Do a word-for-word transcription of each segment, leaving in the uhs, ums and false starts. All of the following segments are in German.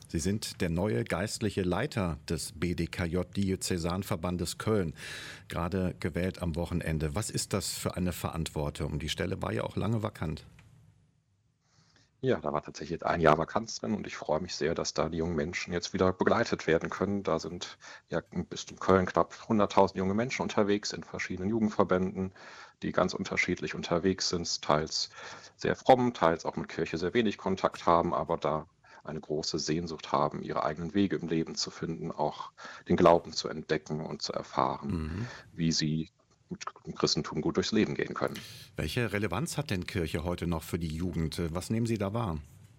Sie sind der neue geistliche Leiter des B D K J Diözesanverbandes Köln, gerade gewählt am Wochenende. Was ist das für eine Verantwortung? Die Stelle war ja auch lange vakant. Ja, da war tatsächlich jetzt ein Jahr Vakanz drin und ich freue mich sehr, dass da die jungen Menschen jetzt wieder begleitet werden können. Da sind ja bis in Köln knapp hunderttausend junge Menschen unterwegs in verschiedenen Jugendverbänden, die ganz unterschiedlich unterwegs sind, teils sehr fromm, teils auch mit Kirche sehr wenig Kontakt haben, aber da eine große Sehnsucht haben, ihre eigenen Wege im Leben zu finden, auch den Glauben zu entdecken und zu erfahren, Mhm. wie sie mit dem Christentum gut durchs Leben gehen können. Welche Relevanz hat denn Kirche heute noch für die Jugend? Was nehmen Sie da wahr?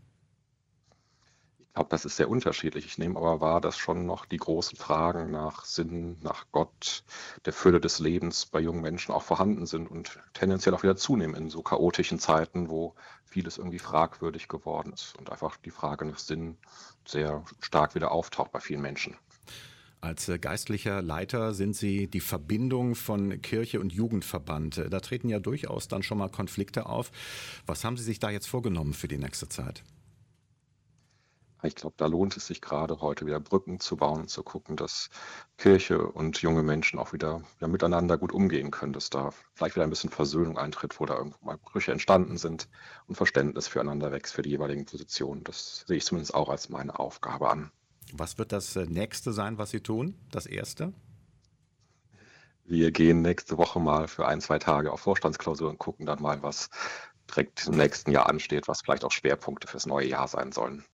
Ich glaube, das ist sehr unterschiedlich. Ich nehme aber wahr, dass schon noch die großen Fragen nach Sinn, nach Gott, der Fülle des Lebens bei jungen Menschen auch vorhanden sind und tendenziell auch wieder zunehmen in so chaotischen Zeiten, wo vieles irgendwie fragwürdig geworden ist und einfach die Frage nach Sinn sehr stark wieder auftaucht bei vielen Menschen. Als äh, geistlicher Leiter sind Sie die Verbindung von Kirche und Jugendverband. Äh, Da treten ja durchaus dann schon mal Konflikte auf. Was haben Sie sich da jetzt vorgenommen für die nächste Zeit? Ich glaube, da lohnt es sich gerade heute wieder Brücken zu bauen und zu gucken, dass Kirche und junge Menschen auch wieder, ja, miteinander gut umgehen können, dass da vielleicht wieder ein bisschen Versöhnung eintritt, wo da irgendwo mal Brüche entstanden sind und Verständnis füreinander wächst für die jeweiligen Positionen. Das sehe ich zumindest auch als meine Aufgabe an. Was wird das äh, nächste sein, was Sie tun? Das erste? Wir gehen nächste Woche mal für ein, zwei Tage auf Vorstandsklausur und gucken dann mal, was direkt im nächsten Jahr ansteht, was vielleicht auch Schwerpunkte fürs neue Jahr sein sollen.